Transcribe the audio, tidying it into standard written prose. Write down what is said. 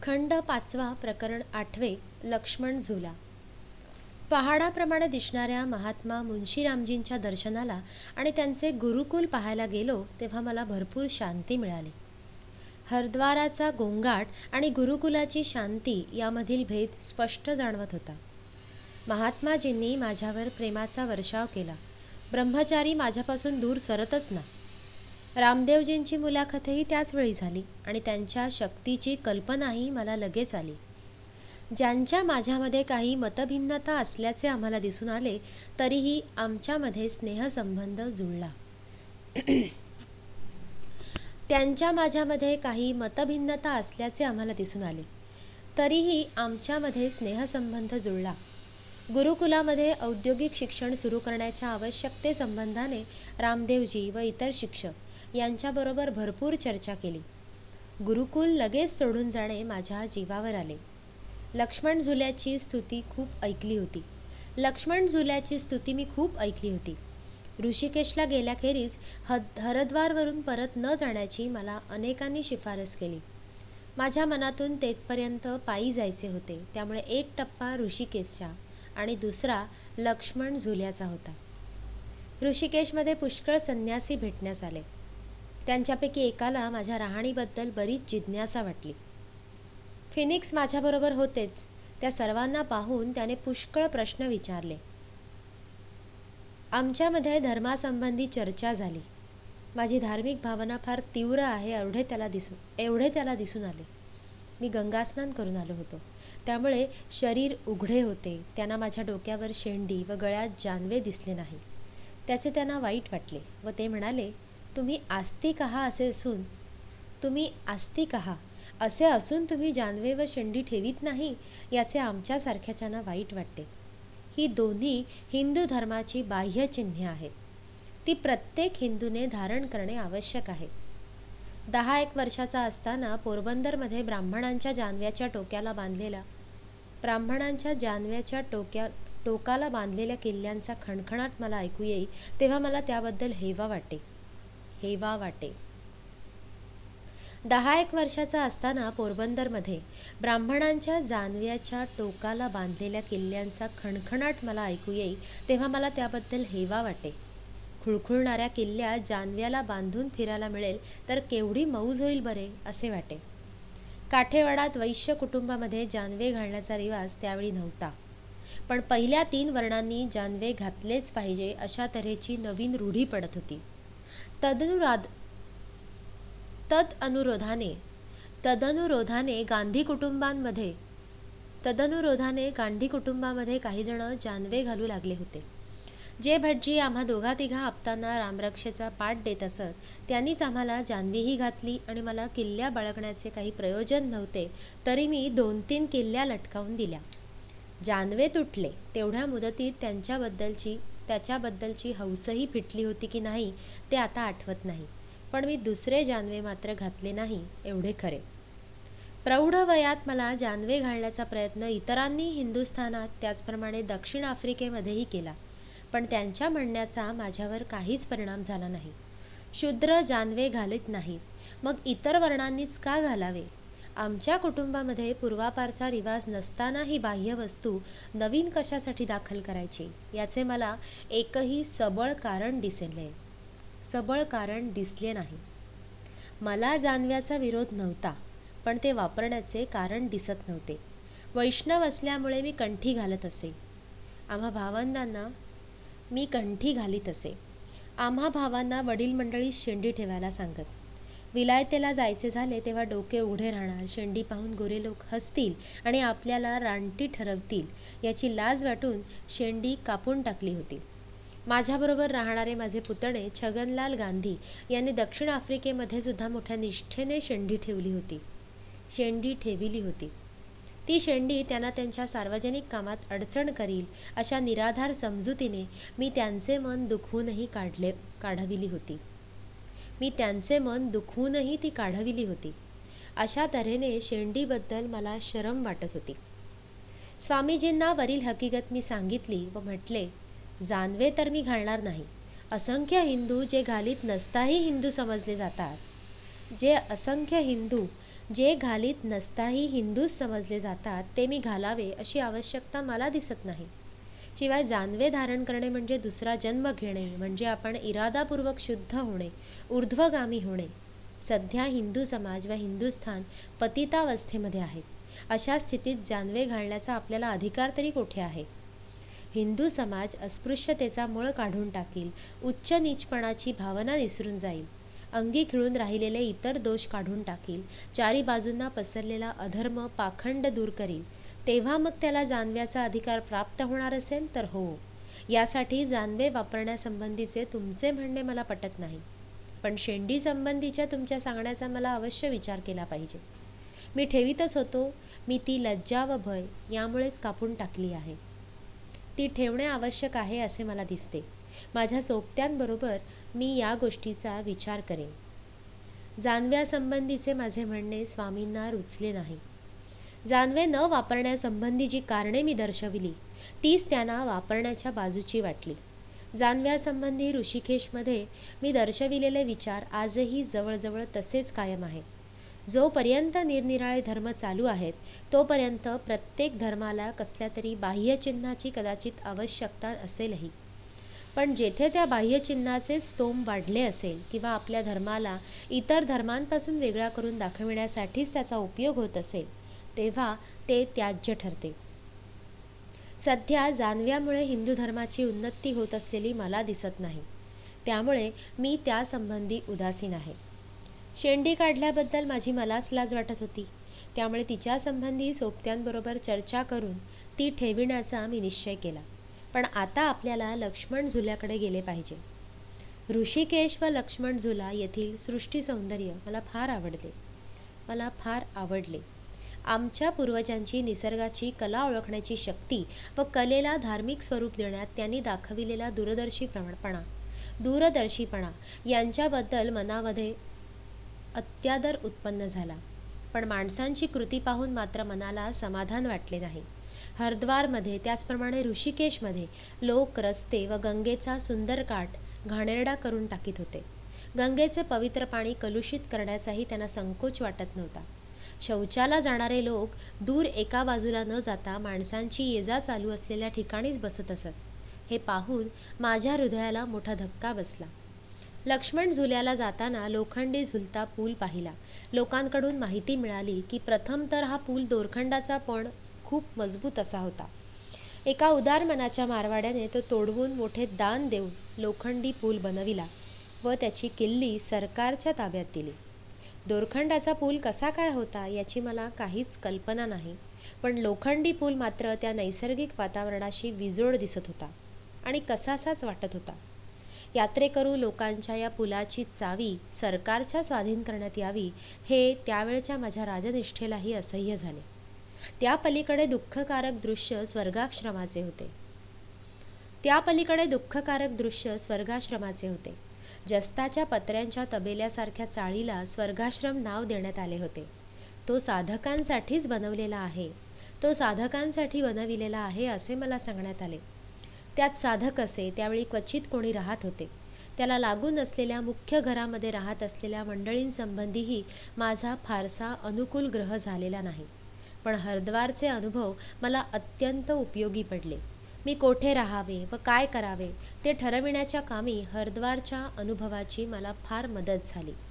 खंड 5वा प्रकरण 8वे लक्ष्मण झुला. पहाडाप्रमाणे दिसणाऱ्या महात्मा मुन्शीरामजींच्या दर्शनाला आणि त्यांचे गुरुकुल पाहायला गेलो तेव्हा मला भरपूर शांती मिळाली. हरद्वाराचा गोंगाट आणि गुरुकुलाची शांती यामधील भेद स्पष्ट जाणवत होता. महात्माजींनी माझ्यावर प्रेमाचा वर्षाव केला. ब्रह्मचारी माझ्यापासून दूर सरतच ना. रामदेवजींची मुलाखतही त्याच वेळी झाली आणि त्यांच्या शक्तीची कल्पनाही मला लगेच आली. ज्यांच्या माझ्यामध्ये काही मतभिन्नता असल्याचे आम्हाला दिसून आले तरीही आमच्यामध्ये स्नेहसंबंध जुळला. त्यांच्या माझ्यामध्ये काही मतभिन्नता असल्याचे आम्हाला दिसून आले तरीही आमच्यामध्ये स्नेहसंबंध जुळला. गुरुकुलामध्ये औद्योगिक शिक्षण सुरू करण्याच्या आवश्यकतेसंबंधाने रामदेवजी व इतर शिक्षक यांच्याबरोबर भरपूर चर्चा केली. गुरुकुल लगेच सोडून जाणे माझ्या जीवावर आले. लक्ष्मण झुल्याची स्तुती मी खूप ऐकली होती. ऋषिकेशला गेल्याखेरीज हरद्वारवरून परत न जाण्याची मला अनेकांनी शिफारस केली. माझ्या मनातून तेथपर्यंत पायी जायचे होते, त्यामुळे एक टप्पा ऋषिकेशचा आणि दुसरा लक्ष्मण झुल्याचा होता. ऋषिकेशमध्ये पुष्कळ संन्यासी भेटण्यास आले. त्यांच्यापैकी एकाला माझ्या राहणीबद्दल बरीच जिज्ञासा वाटली. फिनिक्स माझ्याबरोबर होतेच. त्या सर्वांना पाहून त्याने पुष्कळ प्रश्न विचारले. आमच्यामध्ये धर्मासंबंधी चर्चा झाली. माझी धार्मिक भावना फार तीव्र आहे एवढे त्याला दिसून आले. मी गंगास्नान करून आलो होतो, त्यामुळे शरीर उघडे होते. त्यांना माझ्या डोक्यावर शेंडी व गळ्यात जानवे दिसले नाही. त्याचे त्यांना वाईट वाटले व ते म्हणाले, तुम्ही आस्तिक असे असून तुम्ही जानवे व शेंडी ठेवीत नाही, याचे आमच्यासारख्याच्यांना वाईट वाटते. ही दोन्ही हिंदू धर्माची बाह्य चिन्हे आहेत. ती प्रत्येक हिंदूने धारण करणे आवश्यक आहे. 10-1 वर्षाचा असताना पोरबंदरमध्ये ब्राह्मणांच्या जानव्याच्या टोकाला बांधलेल्या किल्ल्यांचा खणखणाट मला ऐकू येई तेव्हा मला त्याबद्दल हेवा वाटे. 10-1 वर्षाचा असताना पोरबंदरमध्ये ब्राह्मणांच्या जानव्याच्या टोकाला बांधलेल्या किल्ल्यांचा खणखणाट मला ऐकू येई तेव्हा मला त्याबद्दल हेवा वाटे. खुळखुळणाऱ्या किल्ल्यात जानव्याला बांधून फिरायला मिळेल तर केवढी मौज होईल बरे, असे वाटे. काठेवाडात वैश्य कुटुंबामध्ये जानवे घालण्याचा रिवाज त्यावेळी नव्हता, पण पहिल्या 3 वर्णांनी जानवे घातलेच पाहिजे अशा तऱ्हेची नवीन रूढी पडत होती. तदनुरोधाने गांधी कुटुंबामध्ये काही जण जानवे घालू लागले होते. जे भटजी आम्हा दोघा-तिघा आपतांना रामरक्षेचा पाठ देत असत त्यांनीच आम्हाला जानवीही घातली आणि मला किल्ल्या बाळगण्याचे काही प्रयोजन नव्हते तरी मी 2-3 किल्ल्या लटकावून दिल्या. जानवे तुटले तेवढ्या मुदतीत त्याच्याबद्दलची हौसही फिटली होती की नाही ते आता आठवत नाही, पण मी दुसरे जानवे मात्र घातले नाही एवढे खरे. प्रौढ वयात मला जानवे घालण्याचा प्रयत्न इतरांनी हिंदुस्थानात त्याचप्रमाणे दक्षिण आफ्रिकेमध्येही केला, पण त्यांच्या म्हणण्याचा माझ्यावर काहीच परिणाम झाला नाही. शूद्र जानवे घालीत नाहीत, मग इतर वर्णांनीच का घालावे? आमच्या कुटुंबामध्ये पूर्वापारचा रिवाज नसताना ही बाह्य वस्तू नवीन कशासाठी दाखल करायची, याचे मला एकही सबळ कारण दिसले नाही. मला जानव्याचा विरोध नव्हता, पण ते वापरण्याचे कारण दिसत नव्हते. वैष्णव असल्यामुळे मी कंठी घालत असे. आम्हा भावांना वडील मंडळी शेंडी ठेवायला सांगत. विलायतेला जायचे झाले तेव्हा डोके उघडे राहणार, शेंडी पाहून गोरे लोक हसतील आणि आपल्याला रानटी ठरवतील याची लाज वाटून शेंडी कापून टाकली होती. माझ्याबरोबर राहणारे माझे पुतणे छगनलाल गांधी यांनी दक्षिण आफ्रिकेमध्ये सुद्धा मोठ्या निष्ठेने शेंडी ठेविली होती. ती शेंडी त्यांना त्यांच्या सार्वजनिक कामात अडचण करील अशा निराधार समजुतीने मी त्यांचे मन दुखवूनही ती काढविली होती. अशा तऱ्हेने शेंडीबद्दल मला शरम वाटत होती. स्वामीजींना वरील हकीकत मी सांगितली व म्हटले, जानवे तर मी घालणार नाही. असंख्य हिंदू जे घालीत नसताही हिंदू समजले जातात, जे असंख्य हिंदू जे घालीत नसताही हिंदूच समजले जातात ते मी घालावे अशी आवश्यकता मला दिसत नाही. शिवाय जानवे धारण करणे म्हणजे दुसरा जन्म घेणे, म्हणजे आपण इरादापूर्वक शुद्ध होणे, ऊर्ध्वगामी होणे. सध्या हिंदू समाज व हिंदुस्थान पतितावस्थेमध्ये आहेत. अशा स्थितीत जानवे घालण्याचा आपल्याला अधिकार तरी कोठे आहे? हिंदू समाज अस्पृश्यतेचा मळ काढून टाकील, उच्च नीचपणाची भावना विसरून जाईल, अंगी खिळून राहिलेले इतर दोष काढून टाकील, चारी बाजूंना पसरलेला अधर्म पाखंड दूर करील, तेव्हा मग त्याला जानव्याचा अधिकार प्राप्त होणार असेल तर हो. यासाठी जानवे वापरण्यासंबंधीचे तुमचे म्हणणे मला पटत नाही, पण शेंडी संबंधीच्या तुमच्या सांगण्याचा मला अवश्य विचार केला पाहिजे. मी ठेवीतच होतो, मी ती लज्जा व भय यामुळेच कापून टाकली आहे. ती ठेवणे आवश्यक आहे असे मला दिसते. माझ्या सोबत्यांबरोबर मी या गोष्टीचा विचार करेन. जानव्यासंबंधीचे माझे म्हणणे स्वामींना रुचले नाही. जानवे न वापरण्यासंबंधी जी कारणे मी दर्शविली तीच त्यांना वापरण्याच्या बाजूची वाटली. जानव्यासंबंधी ऋषिकेशमध्ये मी दर्शविलेले विचार आजही जवळजवळ तसेच कायम आहेत. जोपर्यंत निरनिराळे धर्म चालू आहेत तोपर्यंत प्रत्येक धर्माला कसल्या तरी बाह्यचिन्हाची कदाचित आवश्यकता असेलही. पण जेथे त्या बाह्यचिन्हाचे स्तोम वाढले असेल किंवा आपल्या धर्माला इतर धर्मांपासून वेगळा करून दाखविण्यासाठीच त्याचा उपयोग होत असेल तेव्हा ते त्याज्य ठरते. सध्या जानव्यामुळे हिंदू धर्माची उन्नती होत असलेली मला दिसत नाही, त्यामुळे मी त्यासंबंधी उदासीन आहे. शेंडी काढल्याबद्दल माझी मलाच लाज वाटत होती, त्यामुळे तिच्यासंबंधी सोबत्यांबरोबर चर्चा करून ती ठेविण्याचा मी निश्चय केला. पण आता आपल्याला लक्ष्मण झुल्याकडे गेले पाहिजे. ऋषिकेश व लक्ष्मण झुला येथील सृष्टी सौंदर्य मला फार आवडले. आमच्या पूर्वजांची निसर्गाची कला ओळखण्याची शक्ती व कलेला धार्मिक स्वरूप देण्यात त्यांनी दाखविलेला दूरदर्शीपणा यांच्याबद्दल मनामध्ये अत्यादर उत्पन्न झाला. पण माणसांची कृती पाहून मात्र मनाला समाधान वाटले नाही. हरिद्वारमध्ये त्याचप्रमाणे ऋषिकेशमध्ये लोक रस्ते व गंगेचा सुंदर काठ घाणेरडा करून टाकीत होते. गंगेचे पवित्र पाणी कलुषित करण्याचाही त्यांना संकोच वाटत नव्हता. शौचाला जाणारे लोक दूर एका बाजूला न जाता माणसांची ये-जा चालू असलेल्या ठिकाणीच बसत असत. हे पाहून माझ्या हृदयाला मोठा धक्का बसला. लक्ष्मण झुल्याला जाताना लोखंडी झुलता पूल पाहिला. लोकांकडून माहिती मिळाली की प्रथम तर हा पूल दोरखंडाचा पण खूप मजबूत असा होता. एका उदार मनाच्या मारवाड्याने तो तोडवून मोठे दान देऊन लोखंडी पूल बनविला व त्याची किल्ली सरकारच्या ताब्यात दिली. दोरखंडाचा पूल कसा काय होता याची मला काहीच कल्पना नाही, पण लोखंडी पूल मात्र त्या नैसर्गिक वातावरणाशी विजोड दिसत होता आणि कसासाच वाटत होता. यात्रेकरू लोकांच्या या पुलाची चावी सरकारच्या स्वाधीन करण्यात यावी हे त्यावेळच्या माझ्या राजनिष्ठेलाही असह्य झाले. त्या पलीकडे दुःखकारक दृश्य स्वर्गाश्रमाचे होते. जस्ताच्या पत्र्यांच्या तबेल्यासारख्या चाळीला स्वर्गाश्रम नाव देण्यात आले होते. तो साधकांसाठी बनविलेला आहे असे मला सांगण्यात आले. त्यात साधक असे त्यावेळी क्वचित कोणी राहत होते. त्याला लागून असलेल्या मुख्य घरामध्ये राहत असलेल्या मंडळींसंबंधीही माझा फारसा अनुकूल ग्रह झालेला नाही. पण हरिद्वारचे अनुभव मला अत्यंत उपयोगी पडले. मी कोठे राहावे व काय करावे ते ठरविण्याच्या कामी हरिद्वारच्या अनुभवाची मला फार मदत झाली.